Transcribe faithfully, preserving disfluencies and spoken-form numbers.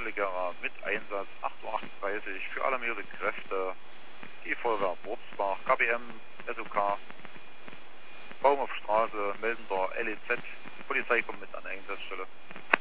Leggera mit Einsatz acht Uhr achtunddreißig für alarmierte Kräfte. Die Feuerwehr Wurzbach, K B M, S O K, Baum auf Straße, meldender L E Z. Polizei kommt mit an der Einsatzstelle.